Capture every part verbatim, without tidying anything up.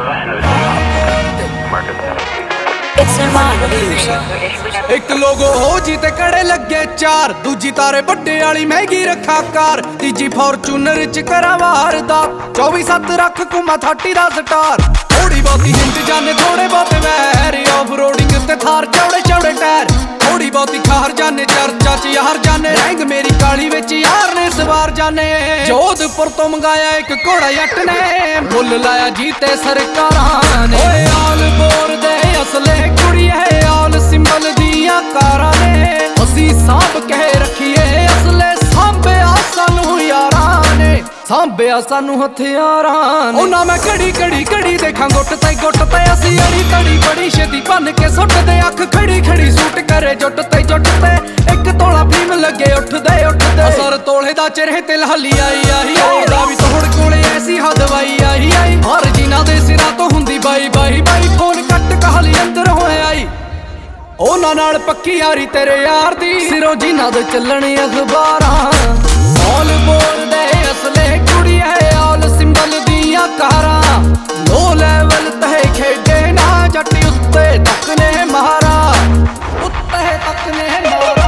एक लोगो हो जी ते कड़े लगे चार, दूजी तारे बड्डे वाली महंगी रखा कार, तीजी फॉर्चूनर च करा वारदा, चौबी सत्त रख कुमा थर्टी दा स्टार। थोड़ी बहुती हिंट जाने थोड़े बहुत वैर, ऑफ रोडिंग ते थार चौड़े चौड़े टायर, थोड़ी बहुती खार जाने चर्चा च यार जाने, रैंग मेरी काली विच यार ने सवार जाने। जोधपुर तो मंगाया एक घोड़ा जट ने, मुल लाया जीते सरकारां ने। ओए आल बोर दे असले कुड़ी है, आल सिंबल दियां कारां ने, असी सांभ के रखिए असले, सांभिया सानू यारां ने, सांभिया सानू हथियारां ने। उन्हां मैं घड़ी घड़ी घड़ी देखा गुट ते गुट ते, असी अड़ी तड़ी बड़ी छेती भन के सुटदे, अख खड़ी खड़ी सूट करे जुट ते जुट ते, एक तोला भीम लगे उठदे उठदे, असर तोले दा चेहरे ते लहली आई आई, औरदा भी तोड़ कोले ऐसी हद वाई आई आई, हर जिन्हां दे सिरां तो हुंदी bye bye bye, phone cut कहाली अंदर होए आई। उन्हां नाल पक्की यारी तेरे यार दी, सिरों जिन्हां दे चलने अखबारां, ऑल बोल दे असले कुड़ी है, ऑल सिंबल दियां कारां, लो लेवल ते खेडे ना जट, उत्ते तक ने मारा, उत्ते तक ने मारा।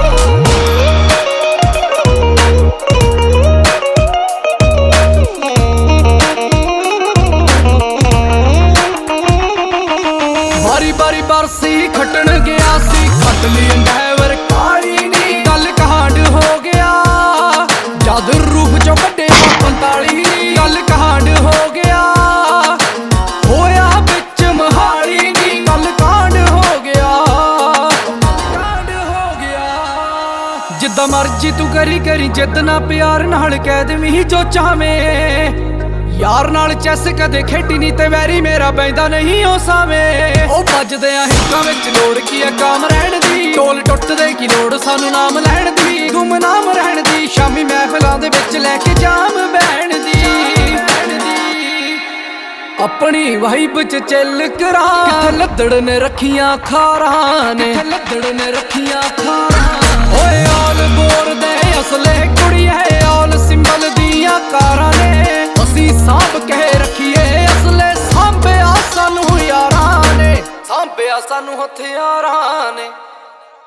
बारी बारी बरसी खटन गया सी, खट ली ड्राइवर काली नी, गल कहांड हो गया जद रूह चो कड्डे पंताली नी, गल कहांड हो गया होया बिच महाली नी, गल कांड हो गया कांड हो गया। जिद्दां मर्जी तू करी करी जिद ना प्यार नाल कह देवीं जो चाहवें, यार नाल चैस कदे खेटी नी ते वैरी मेरा बैंदा नहीं ओ सावें। ओ भजदे आ हिक्कां विच लोड़ की है काम रहण दी, ढोल टुटदे की लोड़ सानू नाम लैण दी, गुमनाम रहण दी, शामी महफिलां दे विच लैके जाम बहण दी। अपनी वाइब च चिल करा, किथे लद्दड़ ने रखियां खारां ने, लद्दड़ ने रखियां खारां। ओए आल बोर दे असले कुड़ी है, आल सिंबल दियां कारां ने, असी सांभ के रखिए असले, सांभिया सानू यारां ने, सांभिया सानू हथियार।